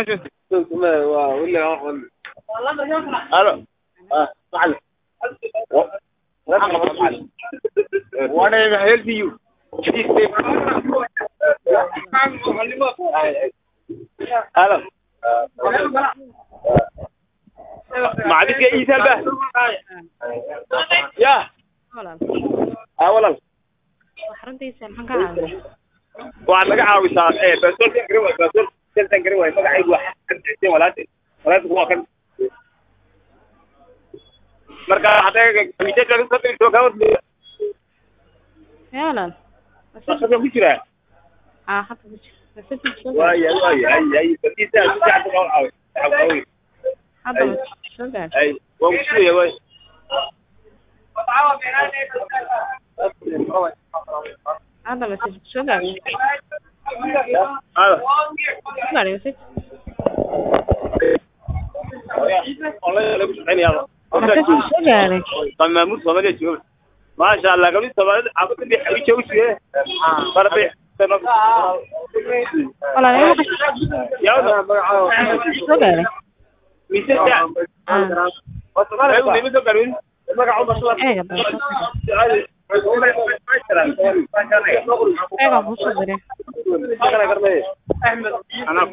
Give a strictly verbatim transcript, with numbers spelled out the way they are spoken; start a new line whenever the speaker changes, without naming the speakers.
ولا الو اه معلم وانا هيلث يو الو ما عادش اي سلبه يا اه والله
waxarantiisa maxaan ka caawiyaa
waa laga caawisaa ee basol kan garow basol kan garow ay magacaygu wax ka dhigtay walaashay walaashay waa kan marka haday kamida lagu soo dirto ka wad
yaalan
waxa ku jira
ah hadda ku jira
waay waay ay ay badisa si fiican loo caawiyo
hadda soo gaar
ay waa ku soo yahay
هذا مسج شو قال؟
هذا
شو قال مسج؟
والله لا مش عيني هذا
مسج شو قال؟
طيب مو صومالي شوف ما شاء الله قبل صومالي عبد اللي حبي شو شيء فربي
والله لا
يا
شو قال؟
مسج اه وصومالي ايوه مين ده قالوا ما قاعد بصور
ايه ايه بصور
انا